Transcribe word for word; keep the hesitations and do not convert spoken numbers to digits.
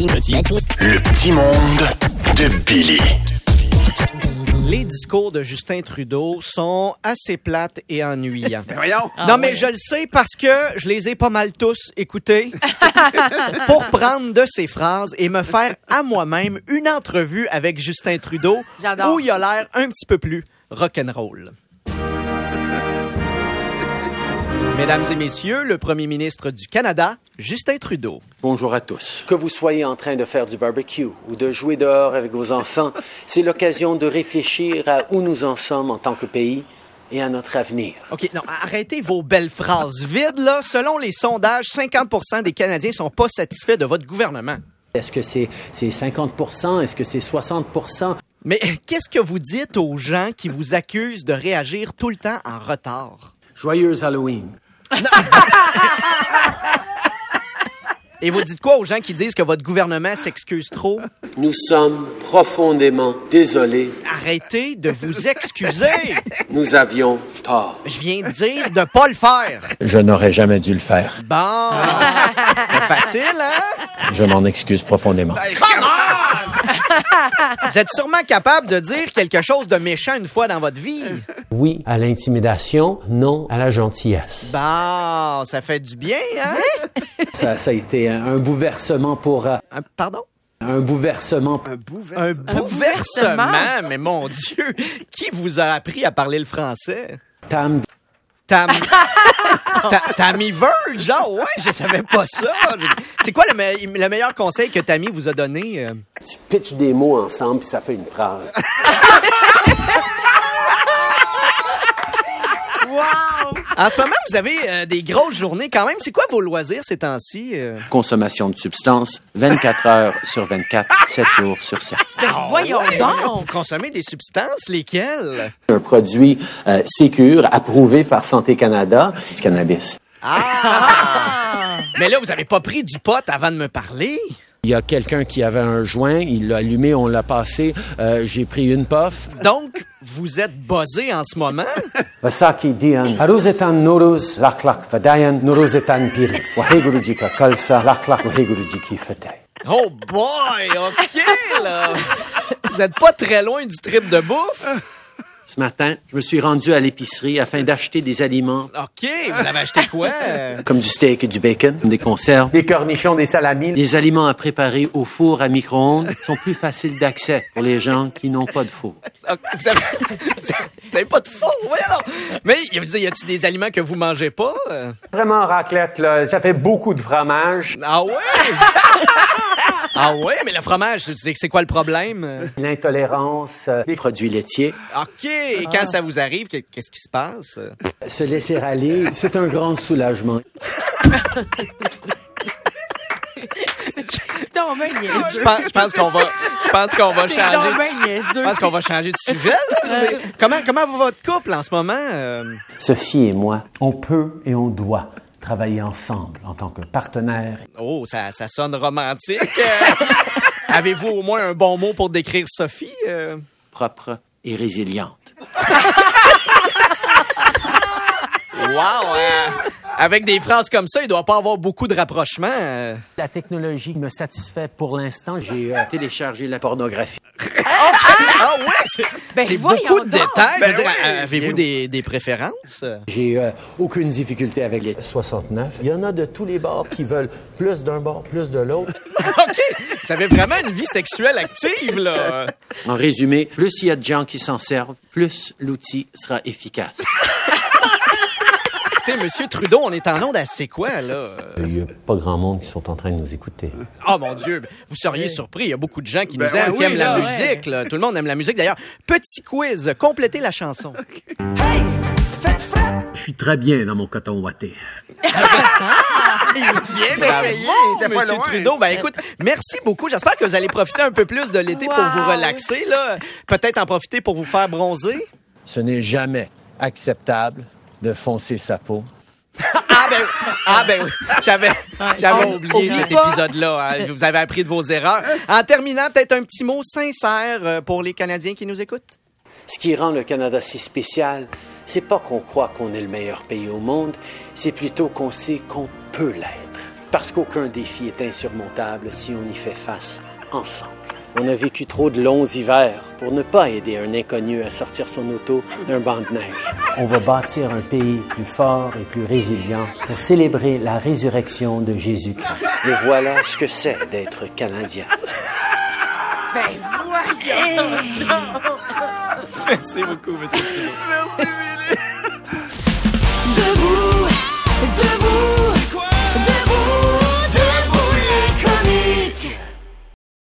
petit, petit, le petit monde de Billy. Les discours de Justin Trudeau sont assez plates et ennuyants. Mais voyons. Ah, non, mais ouais. Je le sais parce que je les ai pas mal tous écoutés pour prendre de ses phrases et me faire à moi-même une entrevue avec Justin Trudeau. J'adore. Où il a l'air un petit peu plus rock'n'roll. Mesdames et messieurs, le premier ministre du Canada, Justin Trudeau. Bonjour à tous. Que vous soyez en train de faire du barbecue ou de jouer dehors avec vos enfants, c'est l'occasion de réfléchir à où nous en sommes en tant que pays et à notre avenir. OK, non, arrêtez vos belles phrases vides, là. Selon les sondages, cinquante pour cent des Canadiens sont pas satisfaits de votre gouvernement. Est-ce que c'est, c'est cinquante pour cent? Est-ce que c'est soixante pour cent? Mais qu'est-ce que vous dites aux gens qui vous accusent de réagir tout le temps en retard? Joyeux Halloween. Et vous dites quoi aux gens qui disent que votre gouvernement s'excuse trop? Nous sommes profondément désolés. Arrêtez de vous excuser! Nous avions tort. Je viens de dire de pas le faire. Je n'aurais jamais dû le faire. Bon, c'est facile, hein? Je m'en excuse profondément. Vous êtes sûrement capable de dire quelque chose de méchant une fois dans votre vie. Oui à l'intimidation, non à la gentillesse. Bon, ça fait du bien, hein? Ça, ça a été un, un bouleversement pour... Euh, un, pardon? Un bouleversement. Un bouleversement? Un bouleversement? Mais mon Dieu, qui vous a appris à parler le français? Tam... Tam... Tammy Verge, genre, ouais, je savais pas ça. C'est quoi le, me- le meilleur conseil que Tammy vous a donné? Euh? Tu pitches des mots ensemble puis ça fait une phrase. Wow! En ce moment, vous avez euh, des grosses journées quand même. C'est quoi vos loisirs ces temps-ci? Euh? Consommation de substances, vingt-quatre heures sur vingt-quatre, sept jours sur sept. Ben voyons ouais, donc! Vous consommez des substances, lesquelles? Un produit euh, sécure, approuvé par Santé Canada, du cannabis. Ah! Mais là, vous avez pas pris du pot avant de me parler? Il y a quelqu'un qui avait un joint, il l'a allumé, on l'a passé, euh, j'ai pris une puff. Donc, vous êtes buzzé en ce moment? Vasaki dian, haruzetan noruz, laklak vadayan, noruzetan piris. Wahegurujika kalsa, laklak wahegurujiki fatay. Oh boy, OK, là! Vous êtes pas très loin du trip de bouffe? Ce matin, je me suis rendu à l'épicerie afin d'acheter des aliments. OK, vous avez acheté quoi? Comme du steak et du bacon, des conserves, des cornichons, des salamis. Les aliments à préparer au four à micro-ondes sont plus faciles d'accès pour les gens qui n'ont pas de four. Vous avez, vous avez pas de four, voyons! Mais y a-t-il des aliments que vous mangez pas? Vraiment raclette, là. Ça fait beaucoup de fromage. Ah ouais? Ah ouais, mais le fromage, c'est, c'est quoi le problème? L'intolérance euh, des produits laitiers. OK, et quand ah. ça vous arrive, qu'est-ce qui se passe? Se laisser aller, c'est un grand soulagement. Non, ben, je pense, je pense qu'on va, je pense qu'on va c'est changer. De, je pense qu'on va changer de sujet. Là. comment, comment va votre couple en ce moment? Euh... Sophie et moi, on peut et on doit travailler ensemble en tant que partenaires. Oh, ça, ça sonne romantique. Euh, avez-vous au moins un bon mot pour décrire Sophie? Euh... Propre et résiliente. Wow! Euh, avec des phrases comme ça, il doit pas avoir beaucoup de rapprochement. Euh... La technologie me satisfait pour l'instant. J'ai euh, téléchargé la pornographie. Ah, ah ouais, c'est, ben c'est beaucoup de donc. détails. Ben Je veux dire, oui. avez-vous des, des préférences? J'ai euh, aucune difficulté avec les soixante-neuf. Il y en a de tous les bords qui veulent plus d'un bord, plus de l'autre. OK! Vous avez vraiment une vie sexuelle active, là. En résumé, plus il y a de gens qui s'en servent, plus l'outil sera efficace. Écoutez, Monsieur Trudeau, on est en onde à c'est quoi, là? Il n'y a pas grand monde qui sont en train de nous écouter. Oh, mon Dieu! Vous seriez surpris. Il y a beaucoup de gens qui Ben nous aiment, ouais, qui aiment oui, la là, musique, là. Tout le monde aime la musique. D'ailleurs, petit quiz. Complétez la chanson. Je suis très bien dans mon coton ouaté. Bien essayé, t'es pas Monsieur loin. Trudeau. Ben écoute, merci beaucoup. J'espère que vous allez profiter un peu plus de l'été Wow. pour vous relaxer, là. Peut-être en profiter pour vous faire bronzer. Ce n'est jamais acceptable de foncer sa peau. Ah ben, ah ben oui, j'avais, j'avais On- oublié oublie cet pas. épisode-là. Hein. Vous avez appris de vos erreurs. En terminant, peut-être un petit mot sincère euh, pour les Canadiens qui nous écoutent. Ce qui rend le Canada si spécial, c'est pas qu'on croit qu'on est le meilleur pays au monde, c'est plutôt qu'on sait qu'on peut l'être. Parce qu'aucun défi est insurmontable si on y fait face ensemble. On a vécu trop de longs hivers pour ne pas aider un inconnu à sortir son auto d'un banc de neige. On va bâtir un pays plus fort et plus résilient pour célébrer la résurrection de Jésus-Christ. Et voilà ce que c'est d'être Canadien. Ben voyons! Merci beaucoup, monsieur Trudeau. Merci, Billy!